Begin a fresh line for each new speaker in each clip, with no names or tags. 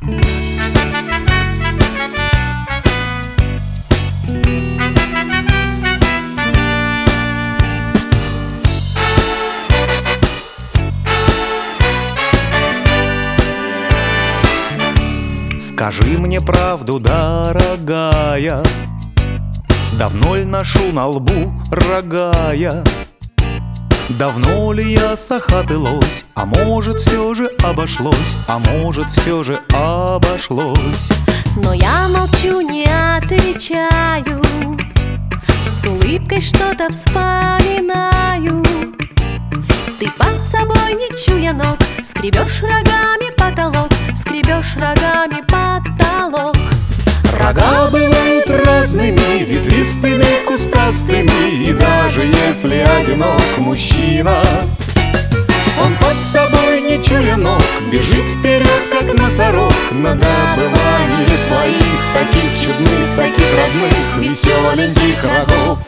Скажи мне правду, дорогая, давно ли ношу на лбу рогая? Давно ли я с хаты лось? А может, все же обошлось? А может, все же обошлось?
Но я молчу, не отвечаю, с улыбкой что-то вспоминаю. Ты под собой, не чуя ног, скребешь рогами потолок, скребешь рогами потолок.
Рога бывают разными, ветвистыми, кустастыми. И даже если одинок мужчина, он под собой, не чуя ног, бежит вперед, как носорог, на добывание своих таких чудных, таких родных, веселеньких рогов.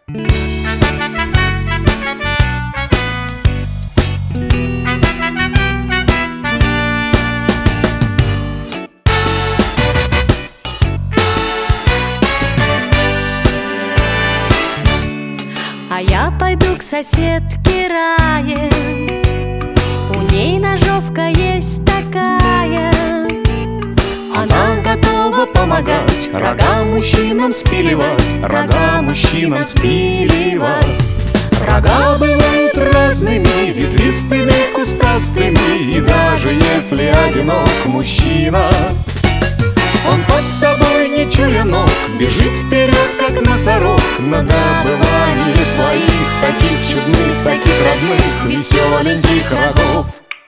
А я пойду к соседке Рае, у ней ножовка есть такая.
Она готова помогать рога мужчинам спиливать, рога мужчинам спиливать. Рога бывают разными, ветвистыми, кустастыми. И даже если одинок мужчина, он под собой, не чуя ног, бежит вперед, как носорог, на добывание своих таких чудных, таких родных, веселеньких рогов.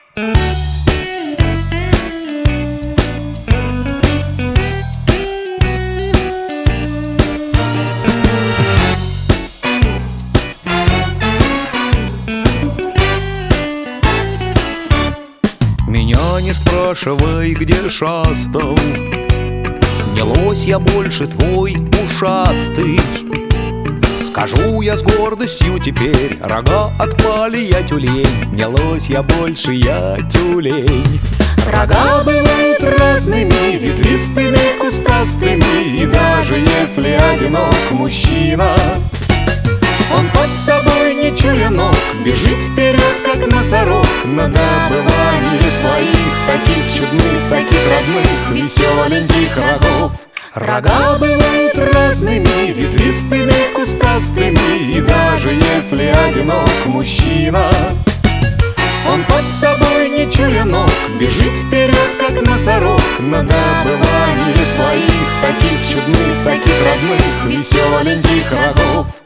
Меня не спрашивай, где шастал, не лось я больше твой ушастый. Скажу я с гордостью теперь, рога отпали, я тюлень, не лось я больше, я тюлень. Рога бывают разными, ветвистыми, кустастыми. И даже если одинок мужчина, он под собой, не чуя ног, бежит вперед, как носорог, на добывание своих таких чудных, таких родных, веселеньких рогов. Рога бывают разными, ветвистыми, кустастыми. И даже если одинок мужчина, он под собой, не чуя ног, бежит вперед, как носорог, на добывание своих таких чудных, таких родных, веселеньких рогов.